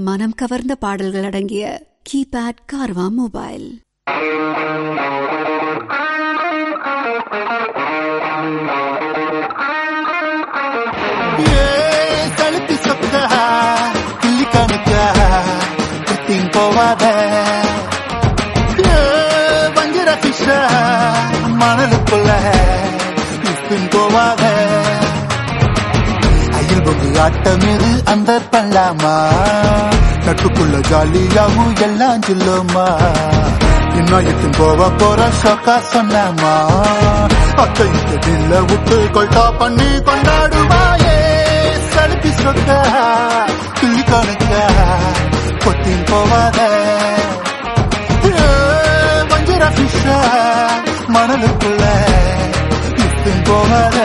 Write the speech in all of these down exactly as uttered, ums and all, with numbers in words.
மனம் கவர்ந்த பாடல்கள் அடங்கிய கீபேட் கார்வா மொபைல். கழுத்தி சொக்க கிள்ளி கணக்க குத்தின் போவாத வஞ்சிர பிஷ மணலுக்குள்ள குத்தின் போவாத அயில் பொங்கு ஆட்டம் இது அந்த பண்ணலாமா நட்புக்குள்ள ஜாலியாவும் எல்லாம் சொல்லுமா இன்னும் எத்தும் போவ போற ஷோக்கா சொன்னாமா அத்தை இதில்ல விட்டு கொல்டா பண்ணி கொண்டாடுவாயே சலுப்பி சொக்க கிள்ளி கணக்க கொத்தின் போவாத வஞ்சிர பிஷ மணலுக்குள்ள குத்தின் போவாத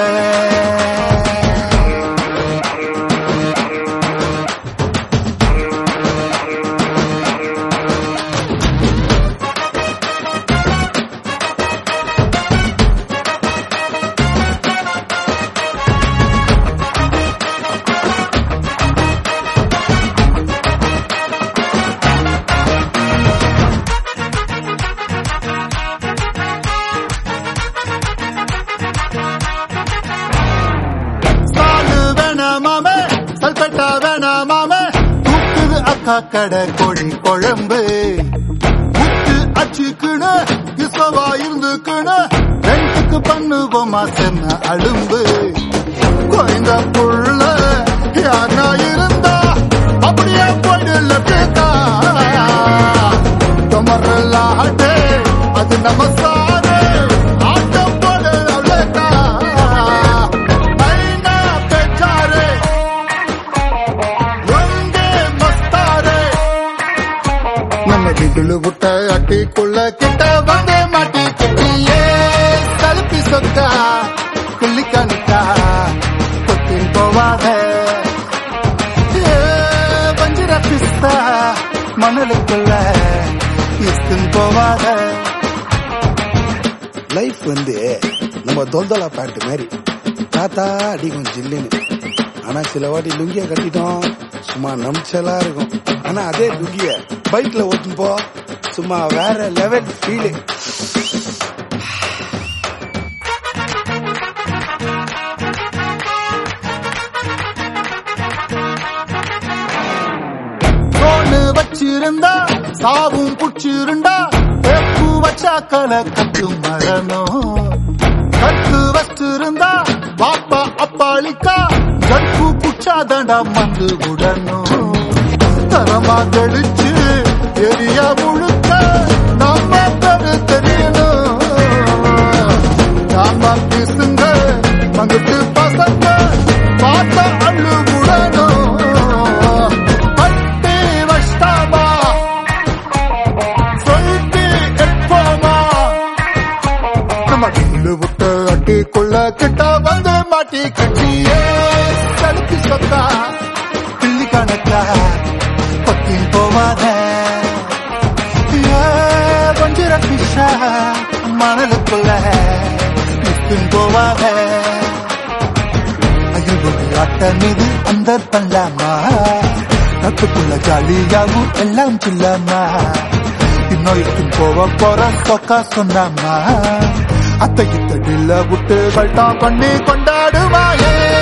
கடை கோழி குழம்பு முட்டு அச்சுக்குன்னு இசவா இருந்துக்குன்னு ரெண்டுக்கு பண்ணுவோமா சென்ன அழும்பு குறைந்த புள்ள யாரா இருந்தா அப்படியே போயிடல பேக்கா தொமரலாட்டே அது நம்ம சாரு ஆட்டம் போட அவ்வளோக்கா ஐநா பேச்சாரு கிளு புட்ட அட்டிக்குள்ள கிட்ட வந்து மாட்டி கிட்டியே கழுப்பி சொக்கா கிள்ளி கணிக்கா கொத்தின் போவாத வஞ்சிர பிஸ்தா மணலுக்குள்ள இஸ்தின் போவாத. லைஃப் வந்து நம்ம தொல்தலா பேண்ட் மாதிரி தாத்தா அடிக்கும் ஜில்லுன்னு. ஆனா சில வாட்டி லுங்கிய கட்டிட்டோம் சும்மா நம்சலா இருக்கும். ஆனா அதே லுங்கிய பைக்ல ஓட்டும் போ சும்மா வேற லெவல் ஃபீல். தோணு வச்சிருந்தா சாவும் குச்சிருந்தா தேப்பு வச்சா கலை கட்டும் மரணம். கட்டு வச்சிருந்தா பாப்பா அப்பாளிக்கா கற்பு குச்சாதண்டா மந்து உடனும். தரமா கழிச்சு எரிய முழுக்க நம்ம பெரு தெரியணும். நாம கிசுங்க மங்குட்டு பசங்க பார்த்த அள்ளு உடனும். பட்டி வஷ்டாமா சொல்லி எப்போமா நம்ம கிள்ளு விட்டு அட்டிக்குள்ள கிட்ட வந்து மாட்டி கட்சியே கழுத்தி சொக்கா கிள்ளி கணக்கா கொத்தின் போவாத வஞ்சிர பிஷ மணலுக்குள்ள குத்தின் போவாத அயில் பொங்கி ஆட்டம் இது அந்த பண்ணலாமா நட்புக்குள்ள ஜாலியாவும் எல்லாம் சொல்லாமா இன்னும் இருக்கும் போவ போற சொக்கா சொன்னாமா அத்தை இத்த விட்டு வல்டா பண்ணி கொண்டாடுவாயே.